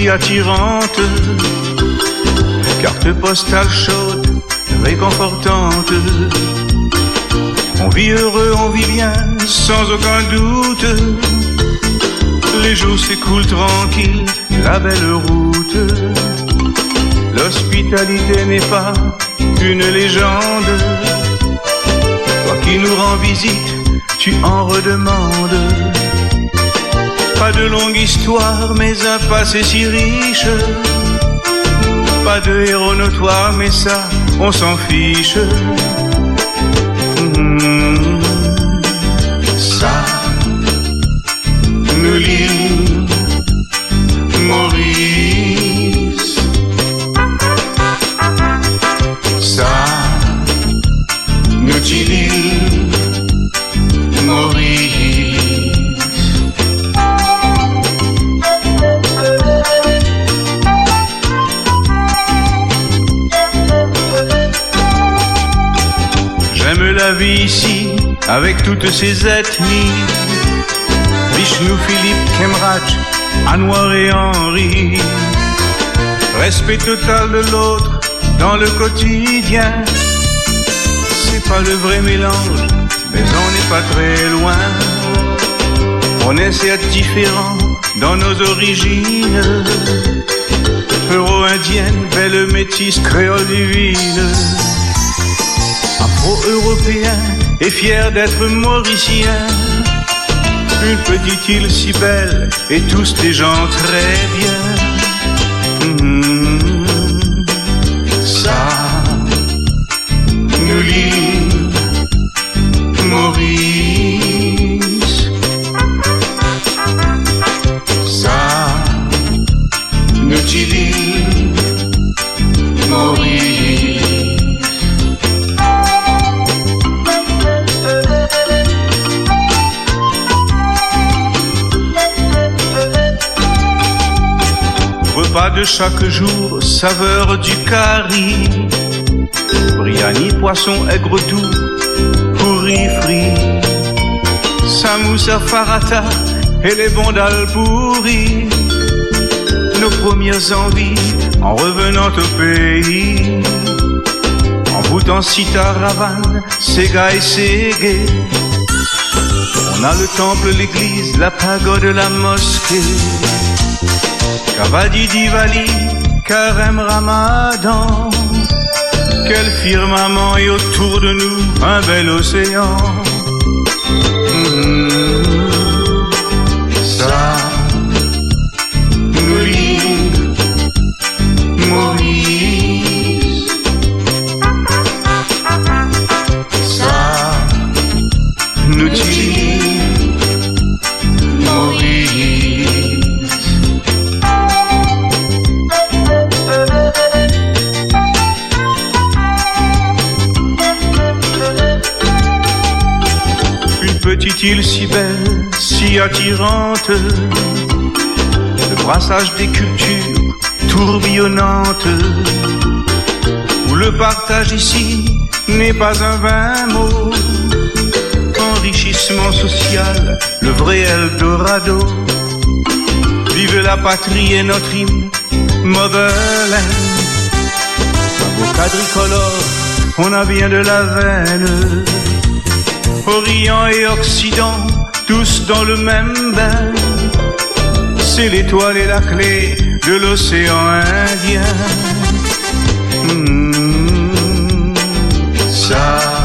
si attirante, carte postale chaude, réconfortante. On vit heureux, on vit bien, sans aucun doute. Les jours s'écoulent tranquilles, la belle route. L'hospitalité n'est pas une légende. Toi qui nous rends visite, tu en redemandes. Pas de longue histoire, mais un passé si riche. Pas de héros notoires, mais ça, on s'en fiche. Ça nous lie, Maurice. Ça nous lie, Maurice. J'aime la vie ici, avec toutes ses ethnies. Vishnu, Philippe, Kemraj, Anwar et Henri. Respect total de l'autre dans le quotidien. C'est pas le vrai mélange, mais on n'est pas très loin. On essaie d'être différent dans nos origines. Euro-indienne, belle métisse, créole divine. Afro-européen et fier d'être mauricien. Une petite île si belle et tous des gens très bien. Ça nous lie, Maurice. Ça nous lie, Maurice. Repas de chaque jour, saveur du curry. Biryani, poisson aigre doux, curry frit. Samoussa, farata et les bondales pourris. Nos premières envies en revenant au pays. En boutant sitar, Havane, Sega et Ségué. On a le temple, l'église, la pagode, la mosquée. Kavadi, Diwali, Carême, Ramadan. Quel firmament et autour de nous un bel océan. Ça nous lie, Maurice. Ça nous lie, Maurice. Petite île si belle, si attirante, le brassage des cultures tourbillonnantes, où le partage ici n'est pas un vain mot, enrichissement social, le vrai Eldorado. Vive la patrie et notre hymne, Motherland. Au quadricolore, on a bien de la veine. Orient et Occident, tous dans le même bain. C'est l'étoile et la clé de l'océan Indien. Ça